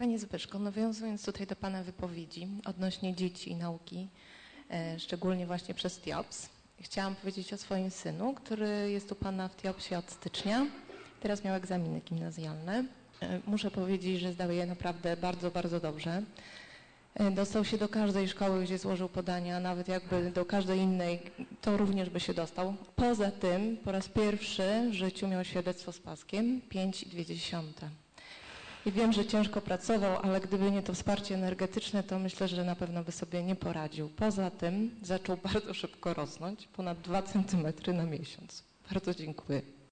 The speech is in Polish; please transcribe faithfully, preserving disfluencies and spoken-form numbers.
Panie Zbyszko, nawiązując tutaj do Pana wypowiedzi odnośnie dzieci i nauki, e, szczególnie właśnie przez T I O P S, chciałam powiedzieć o swoim synu, który jest u Pana w T I O P S-ie od stycznia. Teraz miał egzaminy gimnazjalne. E, muszę powiedzieć, że zdał je naprawdę bardzo, bardzo dobrze. E, dostał się do każdej szkoły, gdzie złożył podania, nawet jakby do każdej innej, to również by się dostał. Poza tym po raz pierwszy w życiu miał świadectwo z paskiem pięć i dwie dziesiąte. I wiem, że ciężko pracował, ale gdyby nie to wsparcie energetyczne, to myślę, że na pewno by sobie nie poradził. Poza tym zaczął bardzo szybko rosnąć, ponad dwa centymetry na miesiąc. Bardzo dziękuję.